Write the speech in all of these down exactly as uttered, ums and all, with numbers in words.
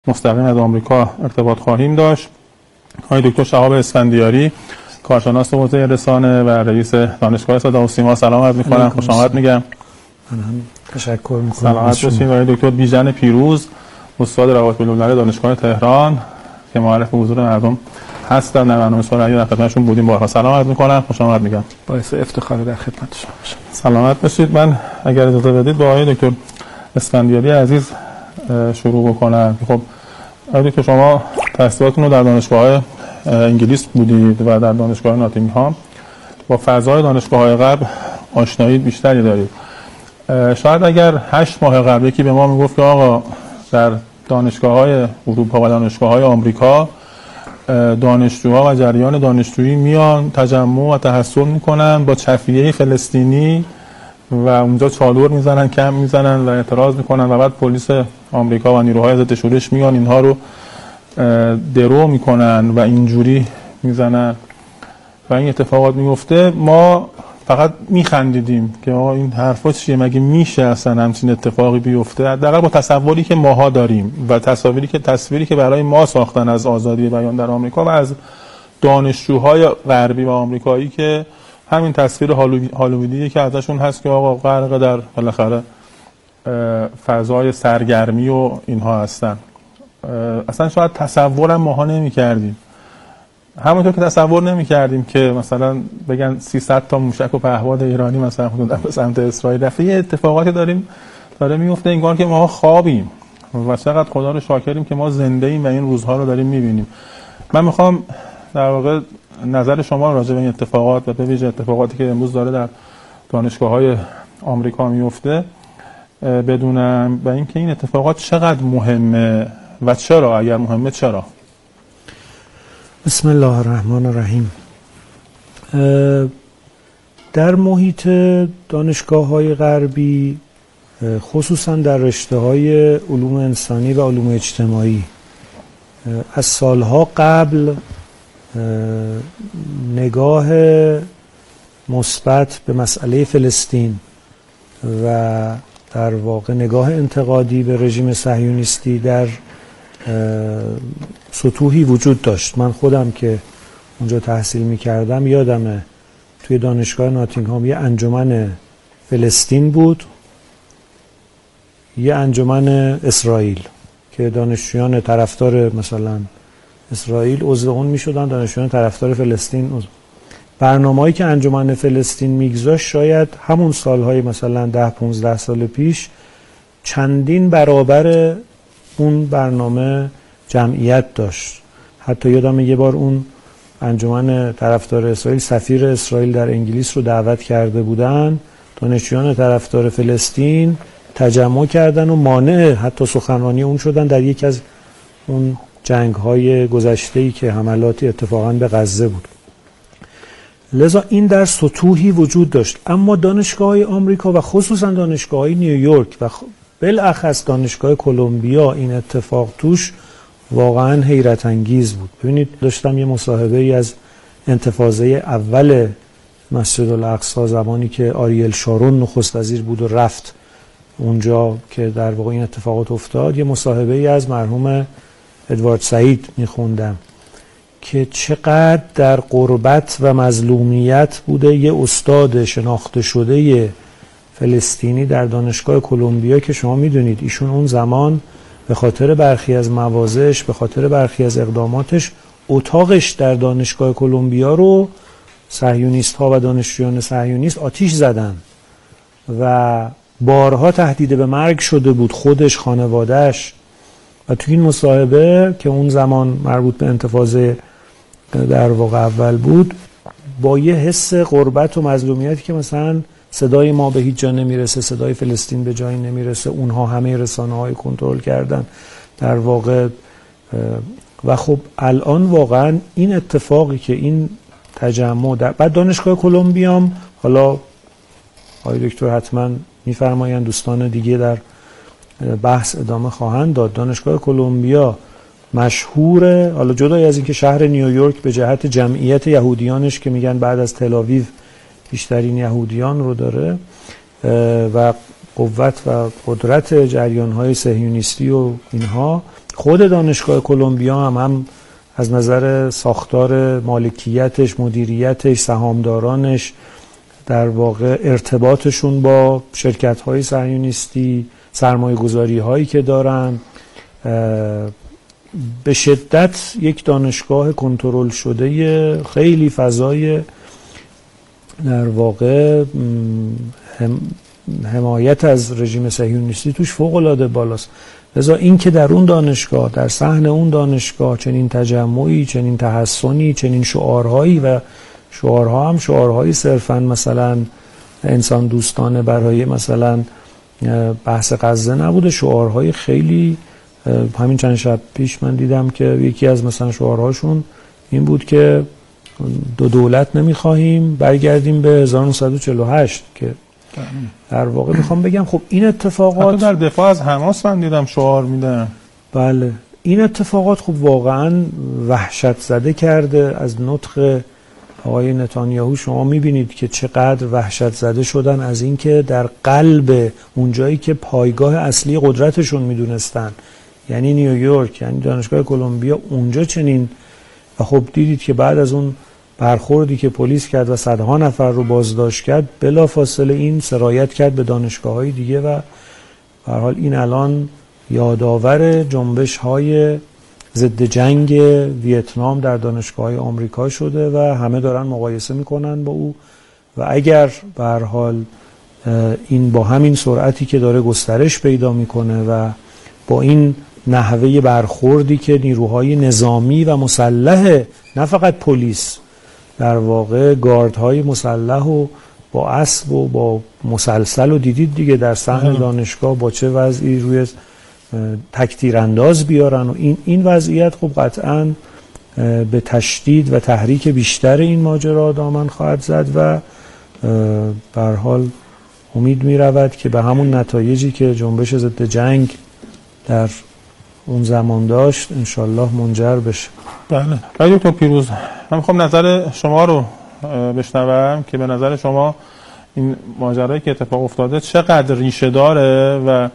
مستقیم از آمریکا ارتباط خواهیم داشت. آقای دکتر شهاب اسفندیاری، کارشناس حوزه رسانه و رئیس دانشگاه صدا و سیما، سلام عرض می‌کنم، خوش آمد میگم. من هم تشکر می‌کنم. سلامت باشید. آقای دکتر بیژن پیروز، استاد روابط بین‌المللی دانشگاه تهران که معرف به حضور مردم هستن، در برنامه سوال در خدمتشون بودیم بارها. سلام عرض می‌کنم، خوش آمد میگم. باعث افتخار در خدمت شما باشم. سلامت باشید. من اگر اجازه بدید با آقای دکتر اسفندیاری عزیز شروع بکنم. خب آقای دکتر، شما تحصیلاتتون رو در دانشگاه انگلیس بودید و در دانشگاه ناتینگهام با فضای دانشگاه‌های غرب آشنایی بیشتری دارید. شاید اگر هشت ماه قبل یکی به ما میگفت که آقا در دانشگاه‌های اروپا و دانشگاه‌های آمریکا دانشجوها و جریان دانشجویی میان تجمع و تحصل میکنن با چفیه فلسطینی و اونجا چادر میزنن، کم میزنن و اعتراض میکنن و بعد پلیس آمریکا و نیروهای ضد شورش میان اینها رو درو میکنن و اینجوری میزنن و این اتفاقات میفته، ما فقط میخندیدیم که آقا این حرفا چیه، مگه میشه اصلا همچین اتفاقی بیفته؟ حداقل با تصوری که ماها داریم و تصویری که تصویری که برای ما ساختن از آزادی بیان در آمریکا و از دانشجوهای غربی و آمریکایی که همین تصویر هالیوودی که ازشون هست که آقا غرق در بالاخره فضای سرگرمی و اینها هستن. اصلا شاید تصورم ماها نمی کردیم، همونطور که تصور نمی کردیم که مثلا بگن سیصد تا موشک و پهپاد ایرانی مثلا به سمت اسرائیل رفته. یه اتفاقاتی داریم داره میفته انگار که ما خوابیم و چقدر خدا رو شاکریم که ما زنده ایم و این روزها رو داریم میبینیم. من میخوام در واقع نظر شما راجع به این اتفاقات و به ویژه اتفاقاتی که امروز داره در دانشگاه‌های آمریکا میفته بدونم و اینکه این اتفاقات چقدر مهمه و چرا، اگر مهمه چرا. بسم الله الرحمن الرحیم. در محیط دانشگاه‌های غربی خصوصا در رشته‌های علوم انسانی و علوم اجتماعی از سالها قبل نگاه مثبت به مسئله فلسطین و در واقع نگاه انتقادی به رژیم صهیونیستی در سطوحی وجود داشت. من خودم که اونجا تحصیل می‌کردم یادمه توی دانشگاه ناتینگهام یه انجمن فلسطین بود، یه انجمن اسرائیل که دانشجویان طرفدار مثلا اسرائیل عضو اون می‌شدن، دانشجویان طرفدار فلسطین عضو. برنامه‌ای که انجمن فلسطین میگذاشت شاید همون سالهای مثلا ده پانزده سال پیش چندین برابر اون برنامه جمعیت داشت. حتی یادم یه بار اون انجمن طرفدار اسرائیل سفیر اسرائیل در انگلیس رو دعوت کرده بودن، دانشجویان طرفدار فلسطین تجمع کردن و مانع حتی سخنرانی اون شدن در یک از اون جنگ‌های گذشته‌ای که حملاتی اتفاقاً به غزه بود. لذا این در سطوحی وجود داشت، اما دانشگاه‌های آمریکا و خصوصا دانشگاه‌های نیویورک و بالاخص دانشگاه کلمبیا این اتفاق توش واقعا حیرت انگیز بود. ببینید داشتم یه مصاحبه ای از انتفاضه اول مسجد الاقصی زمانی که آریل شارون نخست وزیر بود و رفت اونجا که در واقع این اتفاقات افتاد، یه مصاحبه ای از مرحوم ادوارد سعید میخوندم که چقدر در غربت و مظلومیت بوده یه استاد شناخته شده فلسطینی در دانشگاه کلمبیا که شما میدونید ایشون اون زمان به خاطر برخی از مواضعش، به خاطر برخی از اقداماتش، اتاقش در دانشگاه کلمبیا رو صهیونیست ها و دانشجویان صهیونیست آتیش زدن و بارها تهدید به مرگ شده بود، خودش، خانوادهش. و توی این مصاحبه که اون زمان مربوط به انتفاضه در واقع اول بود، با یه حس غربت و مظلومیتی که مثلا صدای ما به هیچ جا نمیرسه، صدای فلسطین به جایی نمیرسه، اونها همه رسانه‌های کنترل کردن در واقع. و خب الان واقعا این اتفاقی که این تجمع در بعد دانشگاه کلمبیا، حالا آقای دکتر حتما میفرمایند، دوستان دیگه در بحث ادامه خواهند داد، دانشگاه کلمبیا مشهوره، حالا جدای از اینکه شهر نیویورک به جهت جمعیت یهودیانش که میگن بعد از تل آویو بیشترین یهودیان رو داره و قوت و قدرت جریان‌های صهیونیستی و اینها، خود دانشگاه کلمبیا هم هم از نظر ساختار مالکیتش، مدیریتش، سهامدارانش، در واقع ارتباطشون با شرکت‌های صهیونیستی، سرمایه‌گذاری‌هایی که دارن، به شدت یک دانشگاه کنترل شده، خیلی فضای در واقع هم حمایت از رژیم صهیونیستی توش فوق‌العاده بالاست. لذا این که در اون دانشگاه، در صحن اون دانشگاه چنین تجمعی، چنین تحسنی، چنین شعارهایی، و شعارها هم شعارهایی صرفاً مثلا انسان دوستانه برای مثلا بحث غزه نبوده، شعارهای خیلی، همین چند شب پیش من دیدم که یکی از مثلا شعارهاشون این بود که دو دولت نمیخواهیم، برگردیم به هزار و نهصد و چهل و هشت، که در واقع میخوام بگم خب این اتفاقات حتی در دفاع از حماس من دیدم شعار میدن. بله، این اتفاقات خب واقعا وحشت زده کرده. از نطق آقای نتانیاهو شما میبینید که چقدر وحشت زده شدن از اینکه در قلب اونجایی که پایگاه اصلی قدرتشون میدونستن، یعنی نیویورک، یعنی دانشگاه کلمبیا، اونجا چنین. و خب دیدید که بعد از اون برخوردی که پلیس کرد و صدها نفر رو بازداشت کرد، بلافاصله این سرایت کرد به دانشگاه‌های دیگه و به هر حال این الان یادآور جنبش‌های ضد جنگ ویتنام در دانشگاه‌های آمریکا شده و همه دارن مقایسه میکنن با او. و اگر به هر حال این با همین سرعتی که داره گسترش پیدا میکنه و با این نحوه برخوردی که نیروهای نظامی و مسلح، نه فقط پلیس، در واقع گاردهای مسلح و با اسب و با مسلسل و دیدید دیگه در صحن دانشگاه با چه وضعی روی تکتیرانداز بیارن و این این وضعیت خب قطعاً به تشدید و تحریک بیشتر این ماجرا دامن خواهد زد و به هر حال امید می رود که به همون نتایجی که جنبش ضد جنگ در اون زمان داشت انشالله منجر بشه. بله. آقای دکتر پیروز، من میخوام نظر شما رو بشنوم که به نظر شما این ماجرایی که اتفاق افتاده چقدر ریشه داره و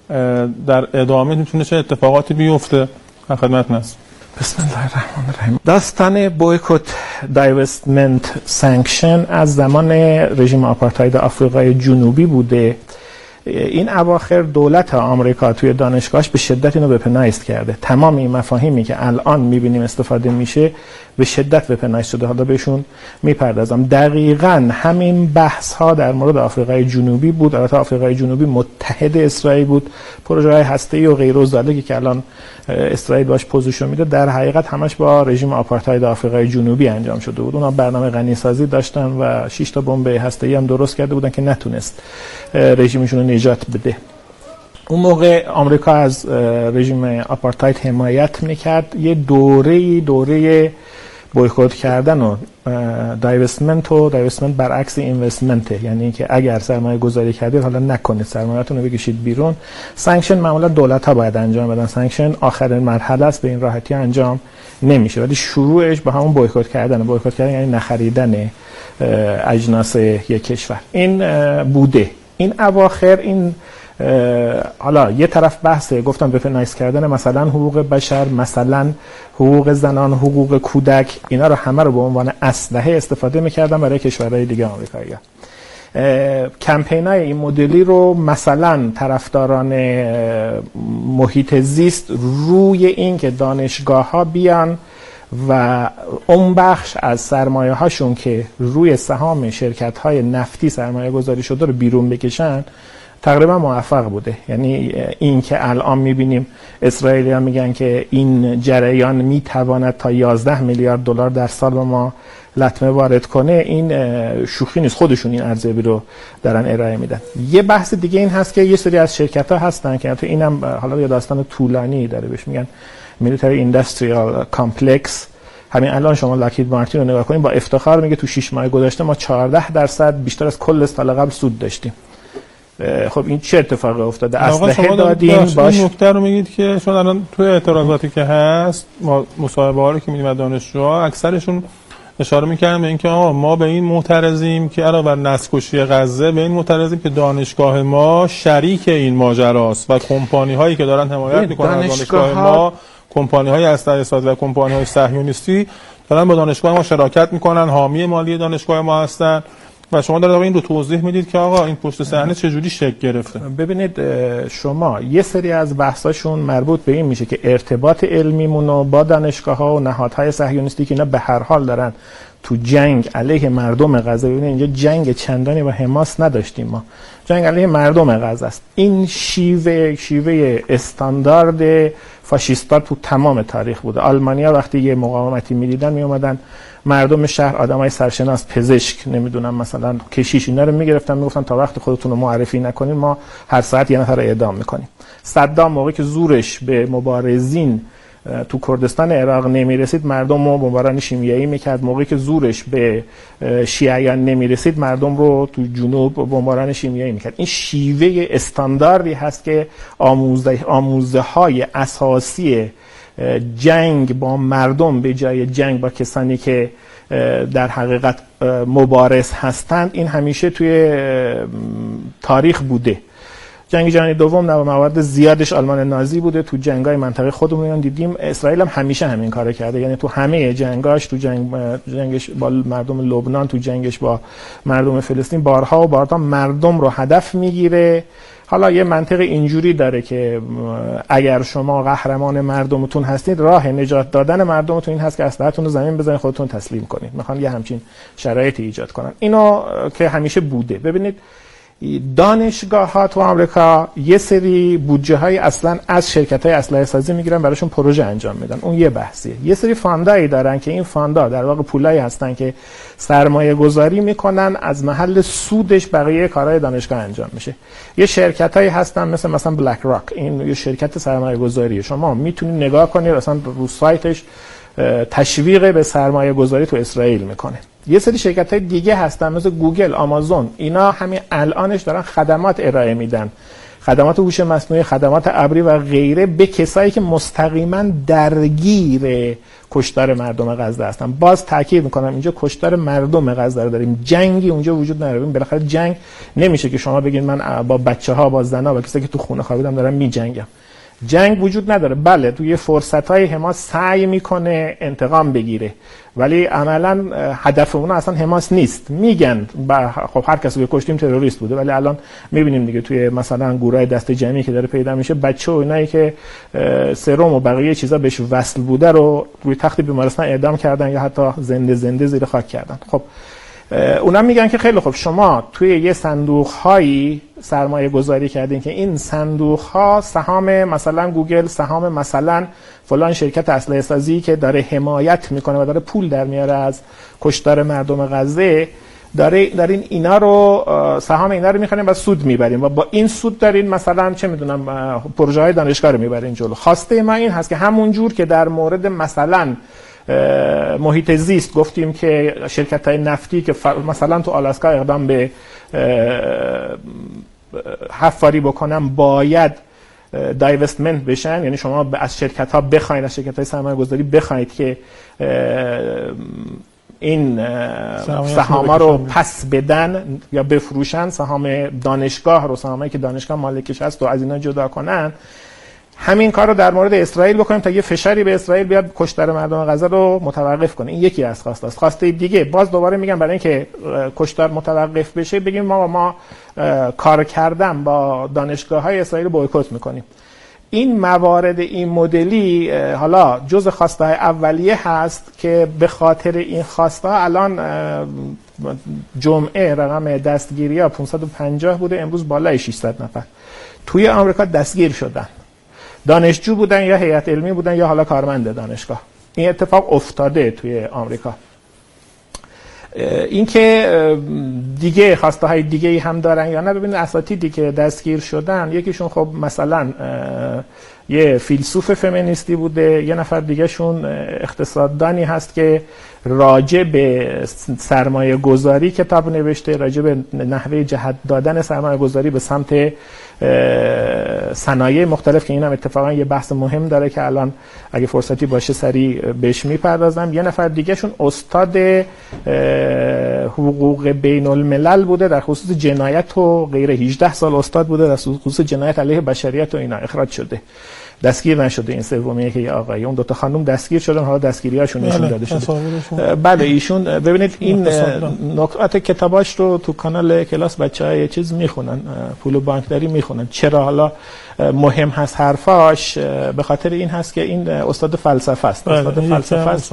در ادامه میتونه چه اتفاقاتی بیفته. در خدمتتون هستم. بسم الله الرحمن الرحیم. داستان بویکوت دایوستمنت سانکشن از زمان رژیم آپارتاید آفریقای جنوبی بوده. این اواخر دولت آمریکا توی دانشگاهش به شدت اینو وپنایز کرده. تمام این مفاهیمی که الان میبینیم استفاده میشه به شدت وپنایز شده. حالا بهشون میپردازم. دقیقاً همین بحث ها در مورد آفریقای جنوبی بود. البته آفریقای جنوبی متحد اسرائیل بود. پروژه های هسته‌ای و غیره و زالگی که الان اسرائیل باش پوزیشن میده در حقیقت همش با رژیم آپارتاید آفریقای جنوبی انجام شده بود. اونا برنامه غنیسازی داشتن و شش تا بمب هسته‌ای هم درست کرده بودن که نتونست رژیمشون رو نجات بده. اون موقع آمریکا از رژیم آپارتاید حمایت میکرد. یه دوره دوره بویکوت کردن و دایوستمنت و دایوستمنت برعکس اینوستمنت، یعنی اینکه اگر سرمایه گذاری کردید حالا نکنید، سرمایه‌تون رو بکشید بیرون. سانکشن معمولا دولت‌ها باید انجام بدن. سانکشن آخرین مرحله است، به این راحتی انجام نمیشه، ولی شروعش با همون بویکوت کردن. بویکوت کردن یعنی نخریدن اجناس یک کشور. این بوده. این اواخر این حالا یه طرف بحثه، گفتم وپنایز کردن مثلا حقوق بشر، مثلا حقوق زنان، حقوق کودک، اینا رو همه رو به عنوان اسلحه استفاده میکردن برای کشورهای دیگه آمریکایی‌ها. کمپینای این مدلی رو مثلا طرفداران محیط زیست روی این که دانشگاه ها بیان و اون بخش از سرمایه هاشون که روی سهام شرکت های نفتی سرمایه گذاری شده رو بیرون بکشن تقریبا موفق بوده. یعنی این که الان میبینیم اسرائیلیان میگن که این جریان میتواند تا یازده میلیارد دلار در سال به ما لطمه وارد کنه، این شوخی نیست. خودشون این ارزیابی رو دارن ارائه میدن. یه بحث دیگه این هست که یه سری از شرکت ها هستن که تو اینم حالا یه داستان طولانی داره، بهش میگن میلیتری اینداستریال کامپلکس. همین الان شما لاکهید مارتین رو نگاه کنید، با افتخار میگه تو شش ماه گذشته ما چهارده درصد بیشتر از کل سال قبل سود داشتیم. خب این چه اتفاقی افتاده؟ اسلحه دادیم باش. این نکته رو میگید که چون الان توی اعتراضاتی که هست، ما مصاحبه ها رو که میدیم از دانشجوها اکثرشون اشاره می‌کردم به اینکه آقا ما به این معترضیم که علاوه بر نسل‌کشی غزه به این معترضیم که دانشگاه ما شریک این ماجراست و کمپانی‌هایی که دارن حمایت می‌کنن از دانشگاه ما، کمپانی‌های اسلحه‌ساز و کمپانی‌های صهیونیستی دارن با دانشگاه ما شراکت می‌کنن، حامی مالی دانشگاه ما هستن و شما دارید این رو توضیح میدید که آقا این پشت صحنه چجوری شکل گرفته. ببینید شما یه سری از بحثاشون مربوط به این میشه که ارتباط علمیمون رو با دانشگاه‌ها و نهادهای صهیونیستی که اینا به هر حال دارن تو جنگ علیه مردم غزه، ببینید اینجا جنگ چندانی با حماس نداشتیم، ما جنگ علیه مردم غزه است. این شیوه شیوه استاندارد فاشیستا تو تمام تاریخ بوده. آلمانیا وقتی یه مقاومتی می‌دیدن میومدن مردم شهر، آدمای سرشناس، پزشک، نمیدونم مثلا کشیش، اینا رو میگرفتن میگفتن تا وقتی خودتون رو معرفی نکنین ما هر ساعت یه نفر رو اعدام میکنیم. صدام موقعی که زورش به مبارزین تو کردستان عراق نمیرسید مردم رو بمباران شیمیایی میکرد، موقعی که زورش به شیعیان نمیرسید مردم رو تو جنوب بمباران شیمیایی میکرد. این شیوه استانداردی هست که آموزه آموزه های اساسی جنگ با مردم به جای جنگ با کسانی که در حقیقت مبارز هستند، این همیشه توی تاریخ بوده. جنگ جهانی دوم نه موارد زیادش آلمان نازی بوده، تو جنگای منطقه خودمون دیدیم. اسرائیل هم همیشه همین کارو کرده، یعنی تو همه جنگاش، تو جنگ جنگش با مردم لبنان، تو جنگش با مردم فلسطین، بارها و بارها مردم رو هدف میگیره. حالا یه منطق اینجوری داره که اگر شما قهرمان مردمتون هستید، راه نجات دادن مردمتون این هست که اسلحه‌تون رو زمین بزنید، خودتون تسلیم کنید. میخوان یه همچین شرایطی ایجاد کنن. اینو که همیشه بوده. ببینید دانشگاه‌ها تو آمریکا یه سری بودجه‌های اصلا از شرکت‌های اسلحه سازی میگیرن، براشون پروژه انجام میدن، اون یه بحثیه. یه سری فاندایی دارن که این فاندا در واقع پولایی هستن که سرمایه گذاری میکنن، از محل سودش بقیه کارهای دانشگاه انجام میشه. یه شرکتایی هستن مثل مثلا بلک راک، این یه شرکت سرمایه گذاریه، شما میتونید نگاه کنید اصلا رو سایتش تشویق به سرمایه گذاری تو اسرائیل میکنه. یه سری شرکت های دیگه هستن مثل گوگل، آمازون، اینا همین الانش دارن خدمات ارائه میدن، خدمات هوش مصنوعی، خدمات ابری و غیره به کسایی که مستقیما درگیر کشتار مردم غزه هستن. باز تاکید میکنم اینجا کشتار مردم غزه رو داریم، جنگی اونجا وجود نداره. بالاخره جنگ نمیشه که شما بگید من با بچه‌ها، با زن‌ها، با کسایی که تو خونه خوابیدن دارم میجنگم. جنگ وجود نداره. بله توی فرصت‌های حماس سعی میکنه انتقام بگیره، ولی عملاً هدف اون اصلا حماس نیست. میگن خب هر کسی که کشتیم تروریست بوده، ولی الان میبینیم دیگه توی مثلا گروهای دست جمعی که داره پیدا میشه، بچه و اینایی که سرم و بقیه چیزا بهش وصل بوده رو روی تخت بیمارستان اعدام کردن یا حتی زنده زنده زیر خاک کردن. خب اونا میگن که خیلی خوب شما توی یه صندوق هایی سرمایه گذاری کردین که این صندوق ها سهام مثلا گوگل، سهام مثلا فلان شرکت اسلحه سازی که داره حمایت میکنه و داره پول در میاره از کشتار مردم غزه، داره دارین اینا رو سهام اینا رو میخرین و سود میبرین و با این سود دارین مثلا چه میدونم پروژه های دانشگاه رو میبرین جلو. خواسته ما این هست که همون جور که در مورد مثلا محیط زیست گفتیم که شرکت‌های نفتی که مثلا تو آلاسکا اقدام به حفاری بکنن باید دایوستمنت بشن، یعنی شما از شرکت‌ها بخواید، از شرکت‌های سرمایه‌گذاری بخواید که این سهام‌ها رو پس بدن یا بفروشن، سهام دانشگاه رو، سهامی که دانشگاه مالکش هست و از اینا جدا کنن. همین کار رو در مورد اسرائیل بکنیم تا یه فشاری به اسرائیل بیاد کشتار مردم غزه رو متوقف کنه. این یکی از خواسته است. خواسته دیگه باز دوباره میگم برای اینکه کشتار متوقف بشه بگیم ما ما کار کردن با دانشگاه‌های اسرائیل بویکوت میکنیم. این موارد این مدلی حالا جزء خواسته های اولیه هست که به خاطر این خواسته الان جمعه رقم دستگیری ها پانصد و پنجاه بوده، امروز بالای ششصد نفر توی آمریکا دستگیر شدن. دانشجو بودن یا هیئت علمی بودن یا حالا کارمند دانشگاه. این اتفاق افتاده توی آمریکا. اینکه دیگه خواسته های دیگه هم دارن یا نه، ببینید اساتیدی که دستگیر شدن یکیشون خب مثلا یه فیلسوف فمینیستی بوده، یه نفر دیگه شون اقتصاددانی هست که راجع به سرمایه گذاری کتاب نوشته، راجع به نحوه جهت دادن سرمایه گذاری به سمت صنایع مختلف که اینم اتفاقا یه بحث مهم داره که الان اگه فرصتی باشه سریع بهش میپردازم. یه نفر دیگه شون استاد حقوق بین الملل بوده در خصوص جنایت و غیره، هجده سال استاد بوده در خصوص جنایت علیه بشریت و اینا، اخراج شده، دستگیر نشده. این سومیه که آقای اون دو تا خانم دستگیر شدن، حالا دستگیریاشون نشون داده شده. بله ایشون ببینید این نکات کتاباش رو تو کانال کلاس بچه‌ها یه چیز میخونن، پول بانکداری میخونن. چرا حالا مهم هست حرفاش؟ به خاطر این هست که این استاد فلسفه است. استاد فلسفه است.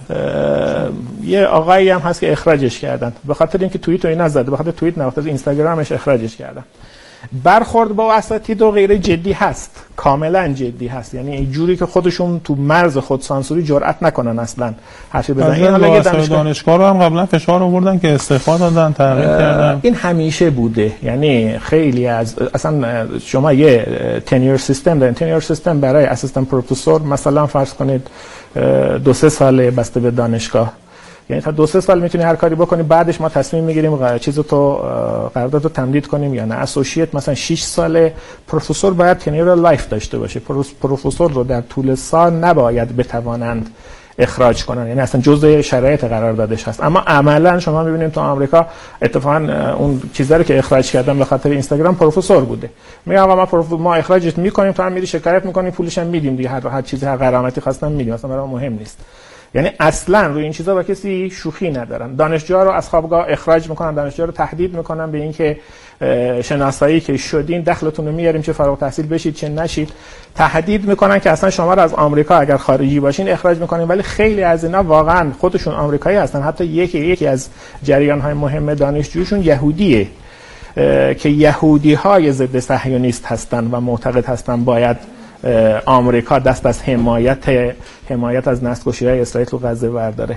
یه آقایی هم هست که اخراجش کردن به خاطر اینکه توییت رو نزده، به خاطر توییت نه، از اینستاگرامش اخراجش کردن. برخورد با اساتید و غیره جدی هست، کاملا جدی هست، یعنی اینجوری که خودشون تو مرز خود سانسوری جرئت نکنن اصلا حرفی بزنن. این حالا یه دانشگاه دانشگاه رو هم قبلا فشار آوردن که استعفا دادن، تغییر کردن. این همیشه بوده، یعنی خیلی از اصلا شما یه تنیور سیستم دارین. تنیور سیستم برای اسیستنت پروفسور مثلا فرض کنید دو سه ساله بسته به دانشگاه، یعنی تا دو سه سال میتونی هر کاری بکنی، بعدش ما تصمیم میگیریم چیزو تو قرارداد رو تمدید کنیم یا نه. اسوسییت مثلا شش ساله، پروفسور باید تنیور لایف داشته باشه. پروفسور رو در طول سال نباید بتوانند اخراج کنن، یعنی اصلا جزء شرایط قراردادش هست. اما عملا شما میبینید تو آمریکا اتفاقا اون چیزایی که اخراج کردن به خاطر اینستاگرام پروفسور بوده. میگم آقا ما پروفسور ما اخراجت میکنیم، تو هم میری شکایت میکنی، پولش هم میدیم دیگه، هر هر چیزی هر غرامتی خواستن میدیم، اصلا برام مهم نیست. یعنی اصلا روی این چیزا با کسی شوخی ندارن. دانشجوها رو از خوابگاه اخراج میکنن، دانشجوها رو تهدید میکنن به اینکه شناسایی که شدین دخلتون رو میاریم، چه فارغ التحصیل بشید چه نشید. تهدید میکنن که اصلا شما رو از آمریکا اگر خارجی باشین اخراج میکنیم. ولی خیلی از اینا واقعا خودشون آمریکایی هستن. حتی یکی یکی از جریان‌های مهم دانشجویشون یهودیه که یهودی‌های ضد صهیونیست هستن و معتقد هستن باید آمریکا دست از حمایت حمایت از نسل‌کشی‌های اسرائیل تو غزه برداره.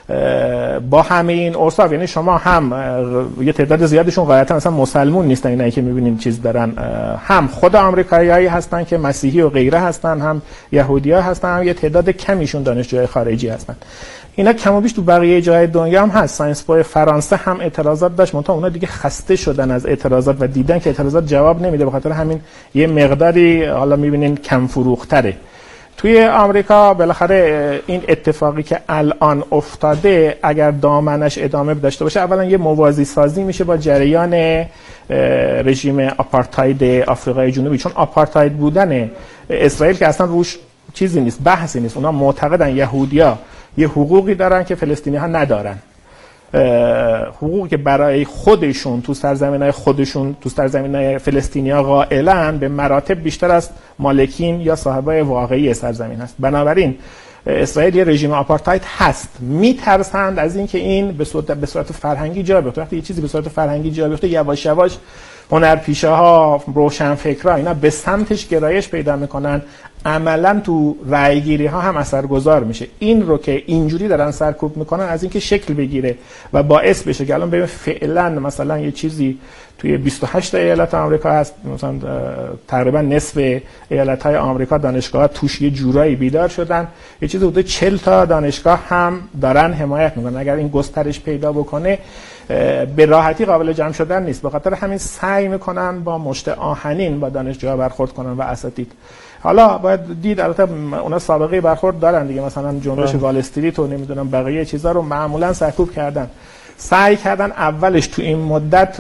با همه این اوصاف، یعنی شما هم یه تعداد زیادشون غالبا مثلا مسلمون نیستن، اینایی که می‌بینید چیز دارن، هم خود آمریکاییایی هستن که مسیحی و غیره هستن، هم یهودی‌ها هستن، هم یه تعداد کمیشون دانشجوهای خارجی هستن. اینا کم و بیش تو بقیه جای دنیا هم هست. ساینس پای فرانسه هم اعتراضات داشت، منتها اونا دیگه خسته شدن از اعتراضات و دیدن که اعتراضات جواب نمیده، به خاطر همین یه مقداری حالا می‌بینین کم فروختره. توی آمریکا بالاخره این اتفاقی که الان افتاده اگر دامنش ادامه داشته باشه، اولا یه موازی سازی میشه با جریان رژیم آپارتاید آفریقای جنوبی، چون آپارتاید بودن اسرائیل که اصلا روش چیزی نیست، بحثی نیست. اونا معتقدن یهودیا یه حقوقی دارن که فلسطینی‌ها ندارن، حقوقی که برای خودشون تو سرزمین‌های خودشون تو سرزمین‌های فلسطینی‌ها قائلن به مراتب بیشتر از مالکین یا صاحبای واقعی سرزمین هست. بنابراین اسرائیل یه رژیم آپارتاید هست. میترسند از اینکه این به صورت به صورت فرهنگی جا بیفته. وقتی یه چیزی به صورت فرهنگی جا بیفته، یواش یواش هنرپیشه‌ها، روشنفکرها اینا به سمتش گرایش پیدا میکنن، عملا تو رأیگیری ها هم اثرگذار میشه. این رو که اینجوری دارن سرکوب میکنن از اینکه شکل بگیره و باعث بشه که الان ببین فعلا مثلا یه چیزی توی بیست و هشت ایالت آمریکا هست، مثلا تقریبا نصف ایالت های آمریکا دانشگاه‌ها توش یه جورایی بیدار شدن، یه چیزی حدود چهل تا دانشگاه هم دارن حمایت میکنن. اگر این گسترش پیدا بکنه به راحتی قابل جمع شدن نیست. به خاطر همین سعی میکنن با مشت آهنین با دانشجوها برخورد کنن و اساتید. حالا باید دید البته اونا سابقه برخورد دارن دیگه، مثلا جنبش وال استریت و نمیدونم بقیه چیزا رو معمولا سرکوب کردن. سعی کردن اولش تو این مدت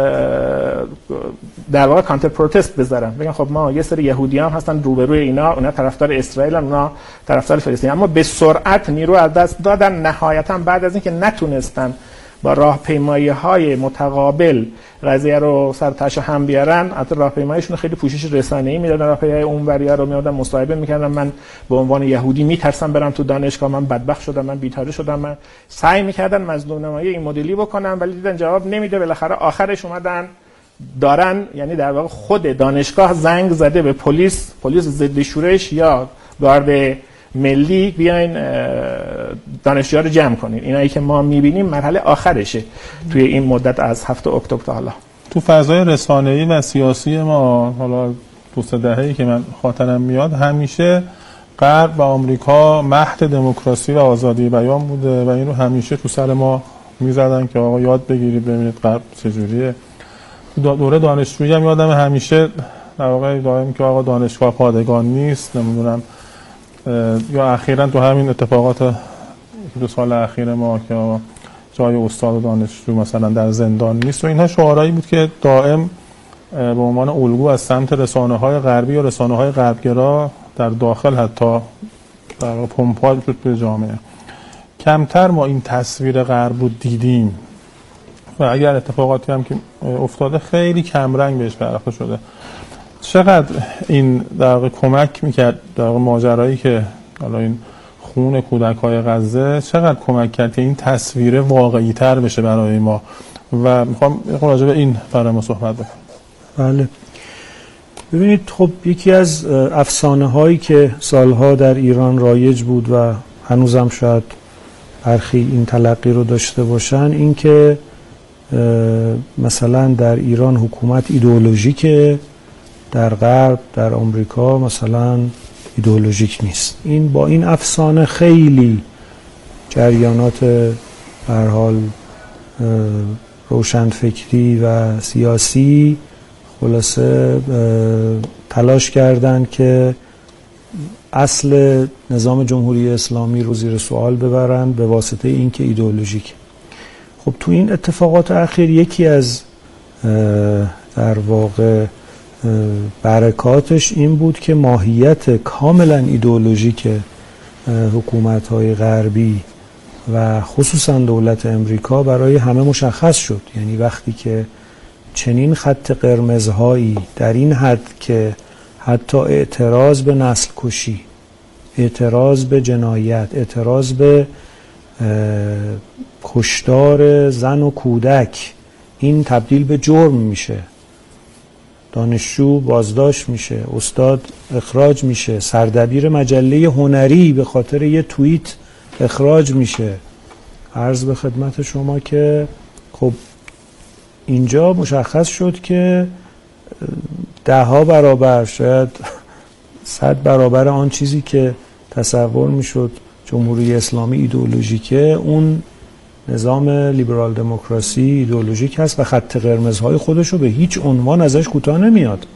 در واقع کانتر پروتست بذارن، بگن خب ما یه سری یهودیان هستن روبروی اینا، اونا طرفدار اسرائیل، اونا طرفدار فلسطین، اما به سرعت نیرو از دست دادن. نهایتا بعد از اینکه نتونستن با راهپیمایی‌های متقابل قضیه رو سر تاشو هم بیارن، حتی راهپیماییشون خیلی پوشش رسانه‌ای میدادن، راهپیمایی اونوریا رو میادن مصاحبه میکردن، من به عنوان یهودی میترسم برم تو دانشگاه، من بدبخت شدم، من بیچاره شدم. من سعی میکردن مظلوم نمایی این مدلی بکنن ولی دیدن جواب نمیده. بالاخره آخرش اومدن دارن، یعنی در واقع خود دانشگاه زنگ زده به پلیس، پلیس ضد شورش یا گارد ملی، بیاین دانشجوها رو جمع کنین. اینایی که ما میبینیم مرحله آخرشه توی این مدت از هفته اکتبر تا حالا. تو فضای رسانه‌ای و سیاسی ما حالا دو سه دهه‌ای که من خاطرم میاد، همیشه غرب و آمریکا مهد دموکراسی و آزادی بیان بوده و این رو همیشه تو سر ما میزدن که آقا یاد بگیرید ببینید غرب چجوریه. دوره دانشجویی هم یادم همیشه در واقع دائم که آقا دانشگاه پادگان نیست، نمیدونم یا اخیراً تو همین اتفاقات دو سال اخیر ما که جای استاد و دانشجو مثلا در زندان نیست و اینها شعارهایی بود که دائم به عنوان الگو از سمت رسانه‌های غربی یا رسانه‌های غربگرا در داخل حتی در پمپال شد به جامعه. کمتر ما این تصویر غرب رو دیدیم و اگر اتفاقاتی هم که افتاده خیلی کمرنگ بهش پرداخته شده. چقدر این در واقع کمک میکرد در واقع ماجرایی که حالا این خون کودک‌های غزه چقدر کمک کرد که این تصویر واقعی تر بشه برای ما و میخوام راجع به این برای ما صحبت بکنم. بله ببینید، خب یکی از افسانه هایی که سالها در ایران رایج بود و هنوزم شاید برخی این تلقی رو داشته باشن این که مثلا در ایران حکومت ایدئولوژیکه، در غرب در آمریکا مثلا ایدئولوژیک نیست. این با این افسانه خیلی جریانات به هر حال روشنفکری و سیاسی خلاصه تلاش کردند که اصل نظام جمهوری اسلامی رو زیر سوال ببرند به واسطه اینکه ایدئولوژیک. خب تو این اتفاقات اخیر یکی از در واقع برکاتش این بود که ماهیت کاملا ایدئولوژیک حکومت‌های غربی و خصوصا دولت امریکا برای همه مشخص شد. یعنی وقتی که چنین خط قرمزهایی در این حد که حتی اعتراض به نسل کشی، اعتراض به جنایت، اعتراض به کشتار زن و کودک این تبدیل به جرم میشه، دانشجو بازداشت میشه، استاد اخراج میشه، سردبیر مجله هنری به خاطر یه توییت اخراج میشه. عرض به خدمت شما که خب اینجا مشخص شد که ده ها برابر شاید صد برابر آن چیزی که تصور میشد جمهوری اسلامی ایدئولوژیکه، اون نظام لیبرال دموکراسی ایدئولوژیک هست و خط قرمزهای خودش رو به هیچ عنوان ازش کوتاه نمیاد.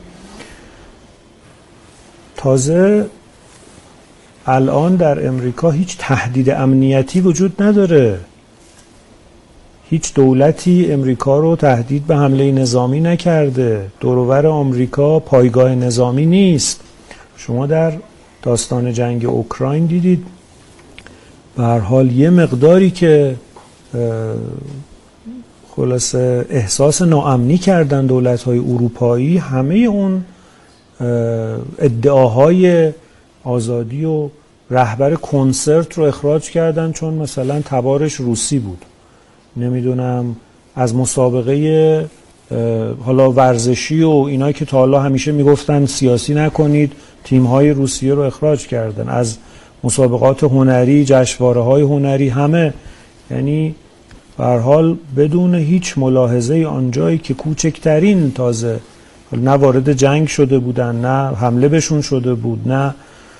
تازه الان در امریکا هیچ تهدید امنیتی وجود نداره. هیچ دولتی امریکا رو تهدید به حمله نظامی نکرده. دور و بر آمریکا پایگاه نظامی نیست. شما در داستان جنگ اوکراین دیدید به هر حال یه مقداری که خلاصه احساس ناامنی کردن دولت‌های اروپایی، همه اون ادعاهای آزادی و رهبر کنسرت رو اخراج کردن چون مثلا تبارش روسی بود. نمیدونم از مسابقه حالا ورزشی و اینا که تا حالا همیشه میگفتن سیاسی نکنید، تیم‌های روسیه رو اخراج کردن. از مسابقات هنری، جشنواره‌های هنری، همه. یعنی به هر حال بدون هیچ ملاحظه آنجایی که کوچکترین تازه نه وارد جنگ شده بودن، نه حمله بهشون شده بود، نه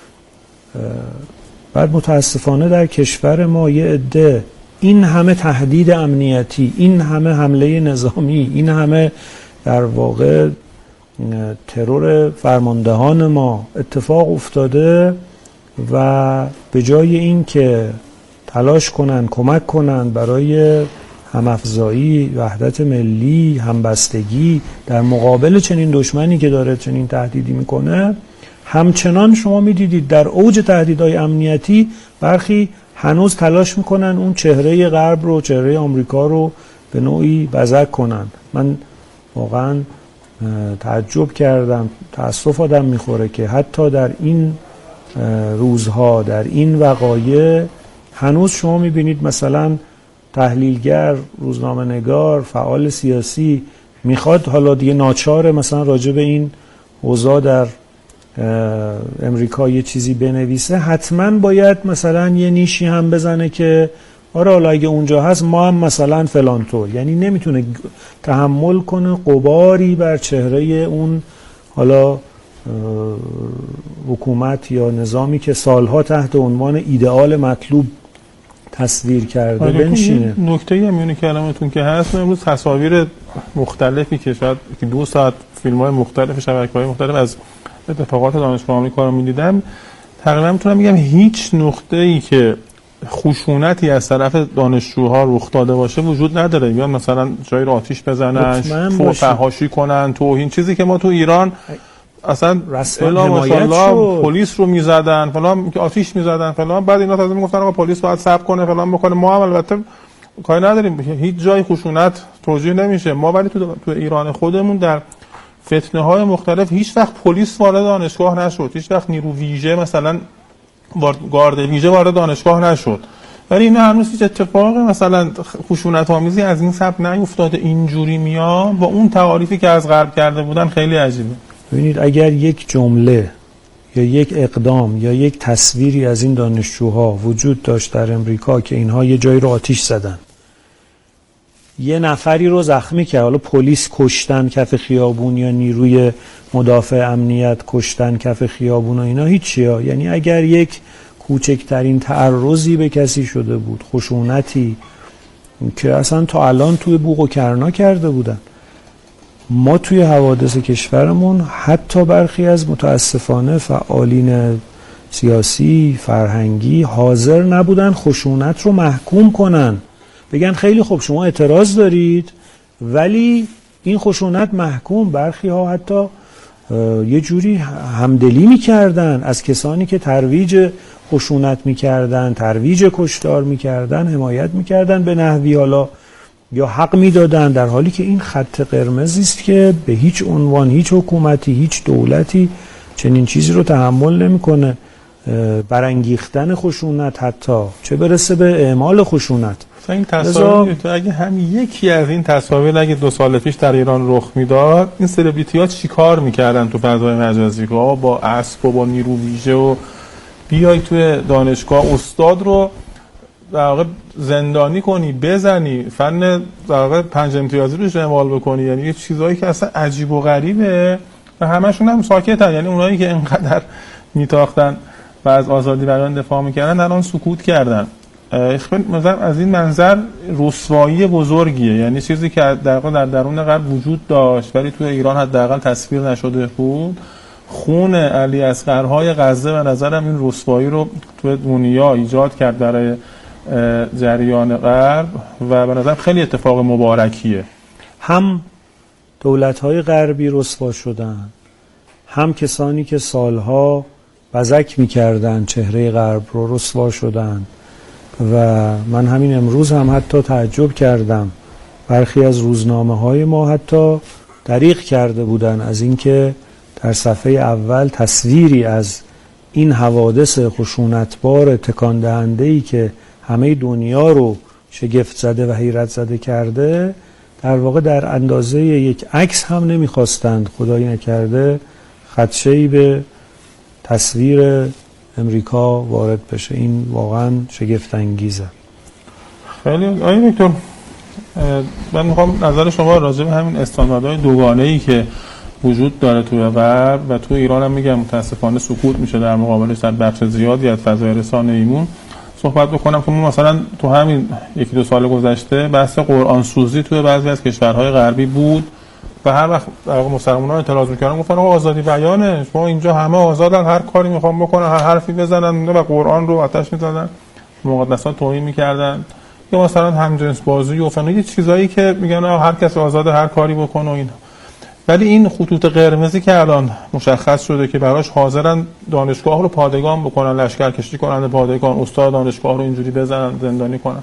بعد متاسفانه در کشور ما یه عده این همه تهدید امنیتی، این همه حمله نظامی، این همه در واقع ترور فرماندهان ما اتفاق افتاده و به جای این که تلاش کنن کمک کنن برای همافزایی، وحدت ملی، همبستگی در مقابل چنین دشمنی که داره چنین تهدیدی میکنه، همچنان شما میدیدید در اوج تهدیدهای امنیتی برخی هنوز تلاش میکنن اون چهره غرب رو، چهره آمریکا رو به نوعی بزک کنن. من واقعا تعجب کردم، تأسف آدم میخوره که حتی در این روزها، در این وقایع هنوز شما میبینید مثلا تحلیلگر، روزنامه نگار، فعال سیاسی میخواد حالا دیگه ناچار مثلا راجع به این اوضاع در امریکا یه چیزی بنویسه، حتما باید مثلا یه نیشی هم بزنه که آره حالا اگه اونجا هست ما هم مثلا فلان طور. یعنی نمیتونه تحمل کنه غباری بر چهره اون حالا حکومت یا نظامی که سالها تحت عنوان ایدئال مطلوب تصویر کرده بنشینه. نکته میونه کلامتون که هست، امروز تصاویر مختلفی که شاید دو ساعت فیلم‌های مختلف شبکه‌های مختلف از اتفاقات دانشگاه آمریکا رو می‌دیدم، تقریبا میتونم بگم هیچ نقطه‌ای که خشونتی از طرف دانشجوها رخ داده باشه وجود نداره. یا مثلا جایی رو آتیش بزنن، فحاشی کنن، توهین، چیزی که ما تو ایران اصلا الا ماشاءالله پلیس رو میزدن فلان، آتیش میزدن فلان، بعد اینا تازه میگفتن آقا پلیس باید صبر کنه فلان بکنه. ما هم البته کاری نداریم، هیچ جای خشونت توجیه نمیشه ما، ولی تو تو ایران خودمون در فتنه های مختلف هیچ وقت پلیس وارد دانشگاه نشد، هیچ وقت نیرو ویژه مثلا گارد ویژه وارد دانشگاه نشد، ولی اینا هنوز هیچ اتفاق مثلا خشونت آمیزی از این سبک نیفتاده. اینجوری میاد با اون تعاریفی که از غرب کرده بودن خیلی عجیبه. ببینید اگر یک جمله یا یک اقدام یا یک تصویری از این دانشجوها وجود داشت در امریکا که اینها یه جایی رو آتیش زدن، یه نفری رو زخمی کرد، حالا پلیس کشتن کف خیابون یا نیروی مدافع امنیت کشتن کف خیابون و اینا، هیچی ها. یعنی اگر یک کوچکترین تعرضی به کسی شده بود، خشونتی که اصلا تا الان توی بوق و کرنا کرده بودن، ما توی حوادث کشورمون حتی برخی از متاسفانه فعالین سیاسی فرهنگی حاضر نبودن خشونت رو محکوم کنن، بگن خیلی خوب شما اعتراض دارید ولی این خشونت محکوم. برخی ها حتی یه جوری همدلی میکردن از کسانی که ترویج خشونت میکردن، ترویج کشتار میکردن، حمایت میکردن به نحوی حالا یا حق میدادن، در حالی که این خط قرمزی است که به هیچ عنوان هیچ حکومتی هیچ دولتی چنین چیزی رو تحمل نمیکنه. برانگیختن خشونت حتی چه برسه به اعمال خشونت. این تصاویر تو اگه هم یکی از این تصاویر اگه دو سال پیش در ایران رخ میداد، این سلبریتی ها چی کار میکردن تو فضای مجازی که با اسب و با نیرو ویژه و بیای توی دانشگاه استاد رو در واقع زندانی کنی، بزنی، فن در واقع پنج امتیازی روش اعمال بکنی. یعنی یه چیزایی که اصلا عجیب و غریبه و همشون هم ساکتن. یعنی اونایی که اینقدر میتاختن و از آزادی بیان دفاع میکردن الان سکوت کردن. مثلا از این منظر رسوایی بزرگیه، یعنی چیزی که در در درون غرب وجود داشت ولی توی ایران حداقل تصویر نشده بود. خون علی اصغرهای غزه به نظرم این رسوایی رو توی دنیا ایجاد کرد برای جریان غرب و به نظرم خیلی اتفاق مبارکیه. هم دولت‌های غربی رسوا شدن، هم کسانی که سالها بزک می‌کردن چهره غرب رو رسوا شدن. و من همین امروز هم حتی تعجب کردم، برخی از روزنامه‌های ما حتی دریغ کرده بودن از اینکه در صفحه اول تصویری از این حوادث خشونتبار تکان دهنده‌ای که همه دنیا رو شگفت زده و حیرت زده کرده، در واقع در اندازه یک عکس هم نمیخواستند خدایی نکرده خدشه‌ای به تصویر امریکا وارد بشه. این واقعا شگفت انگیزه. خیلی آقای دکتر، من میخوام نظر شما راجع به همین استانداردهای دوگانه‌ای که وجود داره توی غرب و توی ایران هم میگم متاسفانه سکوت میشه در مقابلش در بخش زیادی از فضای رسانه‌ایمون صحبت بکنم که ما مثلا تو همین یکی دو سال گذشته بحث قرآن سوزی توی بعضی از کشورهای غربی بود و هر وقت مسلمان‌ها اعتراض می‌کردن گفتن آقا آزادی بیانه، ما اینجا همه آزادن، هر کاری میخوام بکنن، هر حرفی بزنن و قرآن رو آتش می‌زدن، مقدسات توهین می‌کردن. یا مثلا همجنس بازی و فلان، یه چیزایی که میگن هر کس آزاده هر کاری بکنه و اینا. ولی این خطوط قرمزی که الان مشخص شده که براش حاضرن دانشگاه رو پادگان بکنن، لشکر کشی کنن پادگان، استاد دانشگاه رو اینجوری بزنن، زندانی کنن،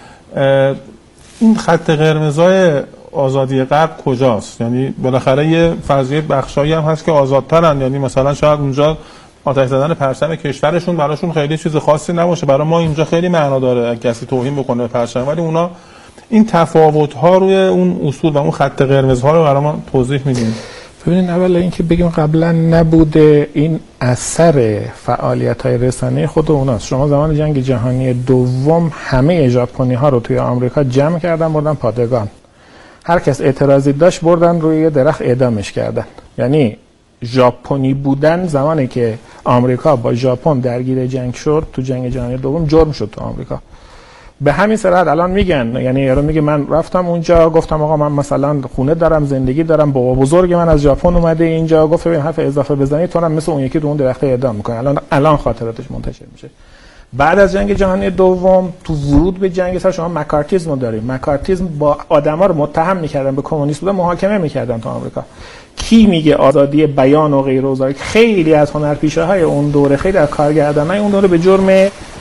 این خط قرمزای آزادی غرب کجاست؟ یعنی بالاخره یه فرضیه بخشایی هم هست که آزادترن، یعنی مثلا شاید اونجا آتش زدن پرچم کشورشون براشون خیلی چیز خاصی نباشه، برای ما اینجا خیلی معنا داره کسی توهین بکنه به پرچم، ولی اونا این تفاوت‌ها روی اون اصول و اون خط قرمزها رو برای ما توضیح میدین. ببینید اول اینکه بگیم قبلا نبوده، این اثر فعالیت‌های رسانه‌ای خود اوناست. شما زمان جنگ جهانی دوم همه ژاپنی‌ها رو توی آمریکا جمع کردن بردن پادگان، هر کس اعتراضی داشت بردن روی یه درخت اعدامش کردن. یعنی ژاپنی بودن زمانی که آمریکا با ژاپن درگیر جنگ شد تو جنگ جهانی دوم جرم شد تو آمریکا به همین صورت الان میگن، یعنی یارو میگه من رفتم اونجا گفتم آقا من مثلا خونه دارم، زندگی دارم، بابا بزرگ من از ژاپن اومده اینجا، گفت ببین حرف اضافه بزنی تو هم مثل اون یکی تو اون درخت اعدام میکنه. الان الان خاطراتش منتشر میشه. بعد از جنگ جهانی دوم تو ورود به جنگ سر شما مکارتیسم رو داریم. مکارتیسم با آدما رو متهم میکردن به کمونیست بودن، محاکمه میکردن تو آمریکا. کی میگه آزادی بیان و غیره و خیلی از هنرپیشه های اون دوره، خیلی از کارگردانای اون دوره به جرم